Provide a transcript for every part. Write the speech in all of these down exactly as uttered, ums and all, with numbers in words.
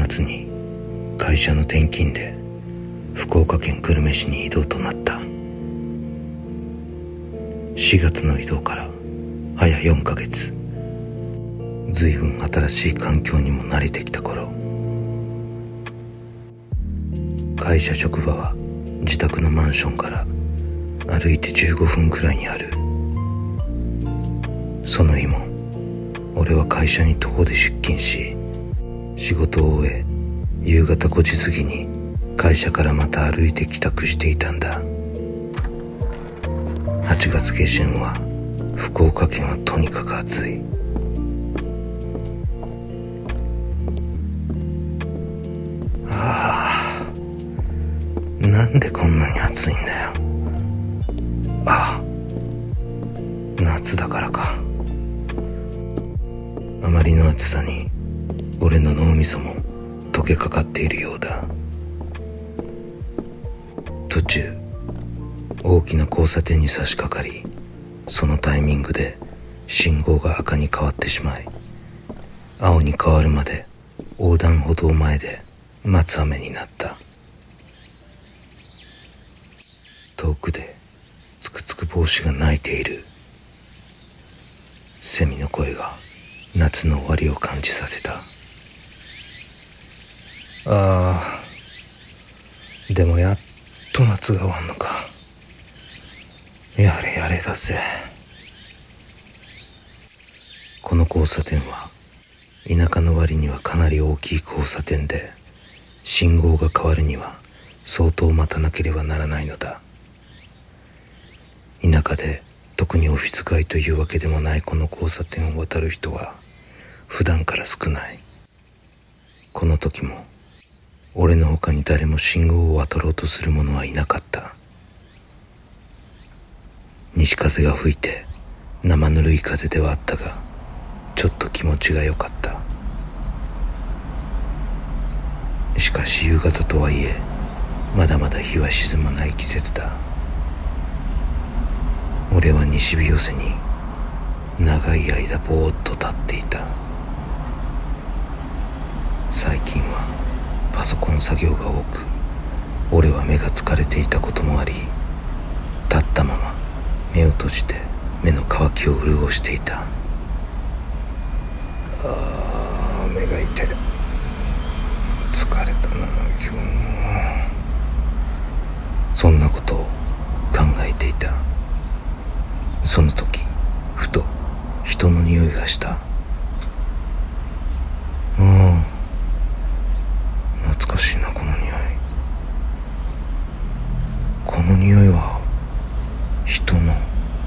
がつに会社の転勤で福岡県久留米市に異動となった。しがつの異動から早よんかげつ、ずいぶん新しい環境にも慣れてきた頃、会社職場は自宅のマンションから歩いてじゅうごふんくらいにある。その日も俺は会社に徒歩で出勤し、仕事を終え夕方ごじ過ぎに会社からまた歩いて帰宅していたんだ。はちがつ下旬は福岡県はとにかく暑い。ああ、なんでこんなに暑いんだよ。ああ、夏だからか。あまりの暑さに俺の脳みそも溶けかかっているようだ。途中大きな交差点に差し掛かり、そのタイミングで信号が赤に変わってしまい、青に変わるまで横断歩道前で待つ雨になった。遠くでつくつく帽子が鳴いている。セミの声が夏の終わりを感じさせた。ああ、でもやっと夏が終わんのか。やれやれだぜ。この交差点は田舎の割にはかなり大きい交差点で、信号が変わるには相当待たなければならないのだ。田舎で特にオフィス街というわけでもないこの交差点を渡る人は普段から少ない。この時も俺の他に誰も信号を渡ろうとする者はいなかった。西風が吹いて生ぬるい風ではあったが、ちょっと気持ちが良かった。しかし夕方とはいえまだまだ日は沈まない季節だ。俺は西日寄せに長い間ぼーっと立っていた。最近はパソコン作業が多く、俺は目が疲れていたこともあり、立ったまま目を閉じて目の乾きを潤していた。あー、目が痛い。疲れたな今日も。そんなことを考えていた。その時ふと人の匂いがした。うん、懐かしいなこの匂い。この匂いは人の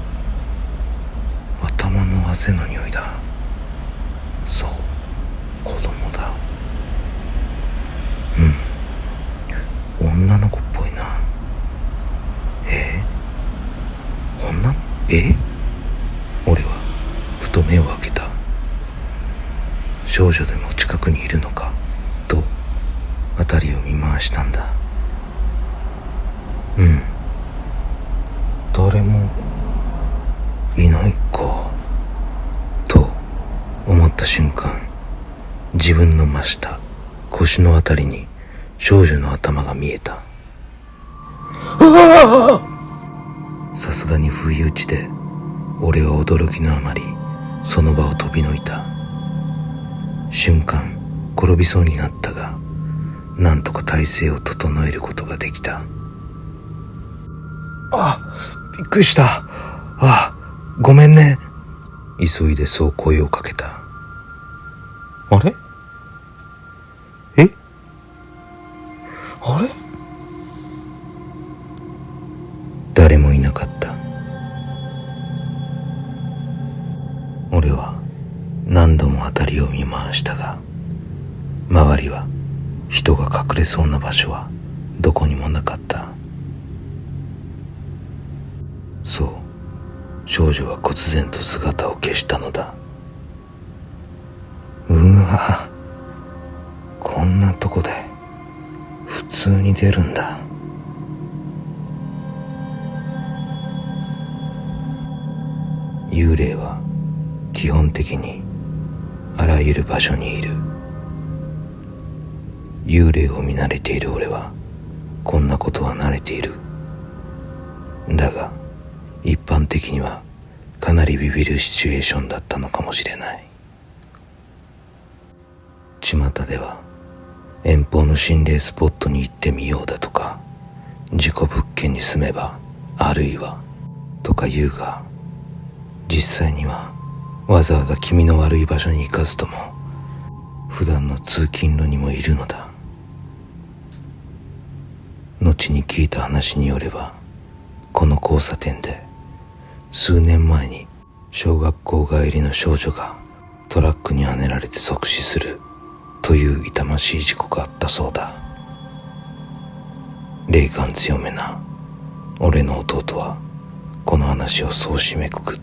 頭の汗の匂いだ。そう、子供だ。うん、女の子っぽいな。え女のえ俺はふと目を開けた。少女でも近くにいるのかと辺りを見回したんだ。うん、誰もいないかと思った瞬間、自分の真下腰のあたりに少女の頭が見えた。ああ！さすがに不意打ちで俺は驚きのあまりその場を飛びのいた。瞬間転びそうになったが、なんとか体勢を整えることができた。あ、びっくりした。あ、ごめんね。急いでそう声をかけた。あれ？え？あれ？誰もいなかった。俺は何度も辺りを見回したが、周りは人が隠れそうな場所はどこにもなかった。そう、少女は忽然と姿を消したのだ。うわ、こんなとこで普通に出るんだ。幽霊は基本的にあらゆる場所にいる。 幽霊を見慣れている俺はこんなことは慣れている。だが一般的にはかなりビビるシチュエーションだったのかもしれない。巷では遠方の心霊スポットに行ってみようだとか、事故物件に住めばあるいはとか言うが、実際にはわざわざ気味の悪い場所に行かずとも普段の通勤路にもいるのだ。後に聞いた話によれば、この交差点で数年前に小学校帰りの少女がトラックにはねられて即死するという痛ましい事故があったそうだ。霊感強めな俺の弟はこの話をそう締めくくった。